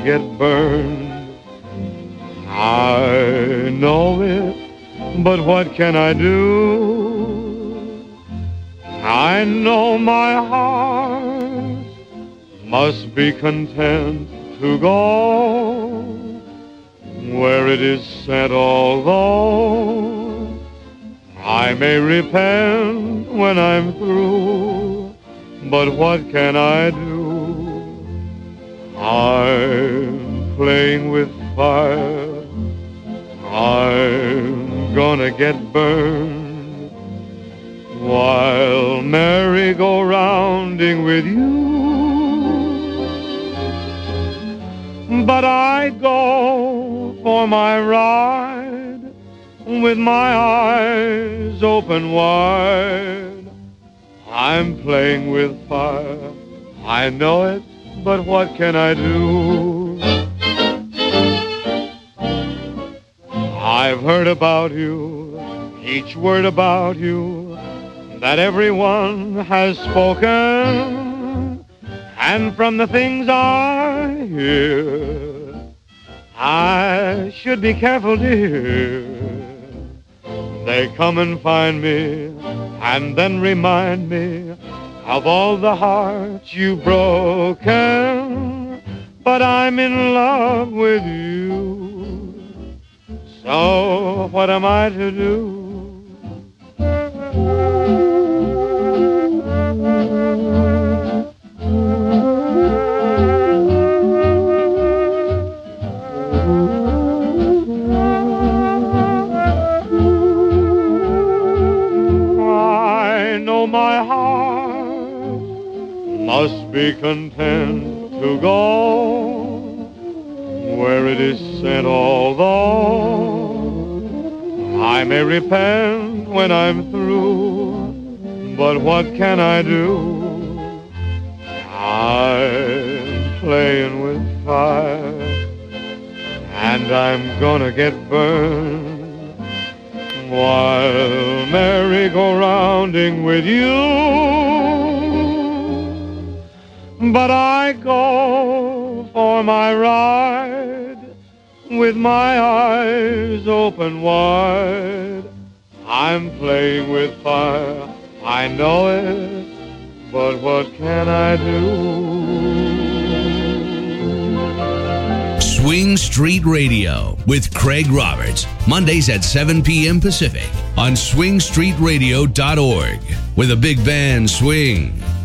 get burned. I know it, but what can I do? I know my heart must be content to go where it is sent, although I may repent when I'm through. But what can I do? I'm playing with fire. I'm gonna get burned while merry-go-rounding with you. But I go for my ride with my eyes open wide. I'm playing with fire, I know it, but what can I do? I've heard about you, each word about you, that everyone has spoken. And from the things I hear, I should be careful, dear. They come and find me, and then remind me of all the hearts you've broken. But I'm in love with you. So what am I to do? I know my heart must be content to go where it is sent, although I may repent when I'm through. But what can I do? I'm playing with fire, and I'm gonna get burned while merry-go-rounding with you. But I go for my ride with my eyes open wide. I'm playing with fire, I know it, but what can I do? Swing Street Radio with Craig Roberts, Mondays at 7 p.m. Pacific on swingstreetradio.org, where the big band swing.